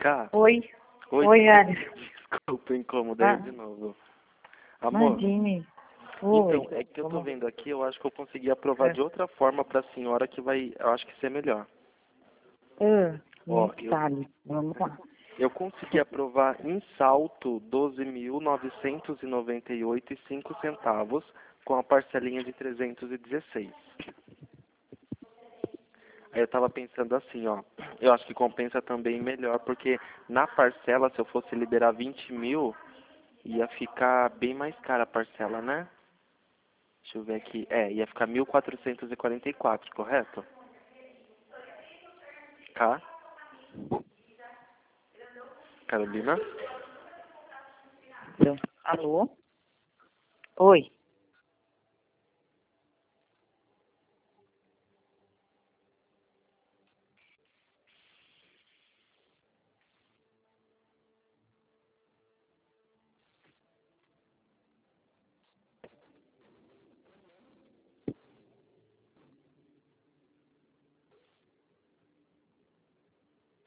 Cá? Oi. Oi, Oi, Alice. desculpa, incomodar de novo. Amor, Imagine. Oi. então, é que eu tô vendo aqui, eu acho que eu consegui aprovar de outra forma pra senhora que vai, eu acho que isso é melhor. Ó, Detalhe. Vamos lá. eu consegui aprovar em salto 12.998,05 com a parcelinha de 316. Aí eu tava pensando assim, ó, eu acho que compensa também melhor, porque na parcela, se eu fosse liberar 20 mil, ia ficar bem mais cara a parcela, né? Deixa eu ver aqui. Ia ficar 1.444, correto? Tá? Carolina? Alô? Oi.